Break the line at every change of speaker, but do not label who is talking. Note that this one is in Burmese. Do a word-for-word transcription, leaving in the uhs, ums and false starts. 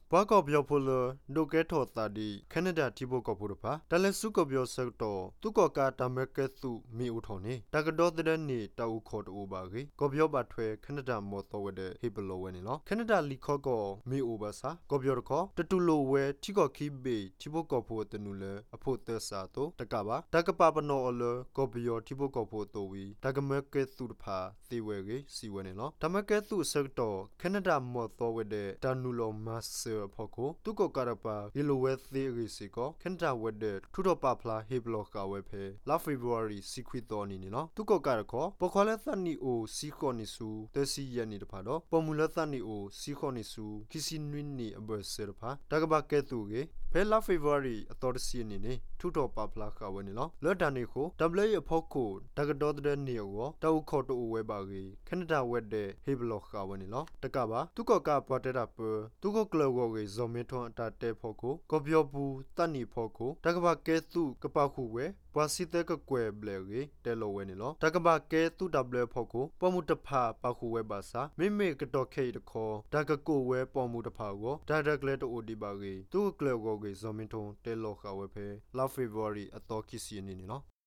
ဘာကောပြောဖို့လဒိုကဲထော်တာဒီကနေဒါတီဘိုကောဖို့ပါတလဲစုကောပြောဆက်တော့သူကောကာတမကဲစုမီဦးထော်နေတကတော့တဲ့နေတအုခေါ်တူပါကြီးကောပြောပါထွဲကနေဒါမော်တော်ဝဲတဲ့ဟေဘလောဝဲနေလောကနေဒါလီခောကောမီဦးပါစာကောပြောတော့တတူလိုဝဲတီကောခီဘေတီဘိုကောဖို့တနူလဲအဖို့သက်စာတော့တကပါတကပပနောအလကောပြောတီဘိုကောဖို့တိုဝီတကမကဲစုတဖာသေဝဲကြီးစီဝဲနေလောတမကဲစုဆက်တော့ကနေဒါမော်တော်ဝဲတဲ့တနူလောမတ်ဆာဖို့ကိုသူကောကာရပါဒီလိုဝဲသေးရီစီကောကန်တာဝဲတဲ့ထူတော့ပါဖလာဟေဘလော့ကဝဲဖဲလာဖေဗူရီစီခွီတော်နီနော်သူကောကာရကောပခေါ်လက်သနီအိုစီခေါနီဆူတစီယနီတဖာတော့ပေါ်မူလက်သနီအိုစီခေါနီဆူခီစီနွင်းနီအဘဆေရဖာတကဘာကဲသူကေဖဲလာဖေဗူရီအတော်တစီနီနေထူတော့ပါဖလာကဝဲနီနော်လော်ဒန်နီကို W အဖို့ကိုတကတော့တဲ့နေရောတောက်ခေါ်တူဝဲပါကြီးကန်တာဝဲတဲ့ဟေဘလော့ကဝဲနီနော်တကဘာသူကောကာပွားတဲ့တာပသူကောကလောကိုဇော်မီထွန်အတာတဲဖို့ကိုကောပြောဘူးတတ်နီဖို့ကိုတကဘာကဲသူကပခုဝဲပွာစီတဲ့ကကွယ်ဘလေကြီးတဲလိုဝဲနေလောတကဘာကဲသူ W ဖို့ကိုပေါ်မှုတဖာပခုဝဲပါစာမိမိကတော့ခေတခေါ်ဒါကကိုဝဲပေါ်မှုတဖာကိုဒါဒကလေတိုဒီပါကြီးသူကလောကိုဇော်မီထွန်တဲလောကဝဲဖဲလာဖေဗူရီအတော်ခီစီနေနေနော်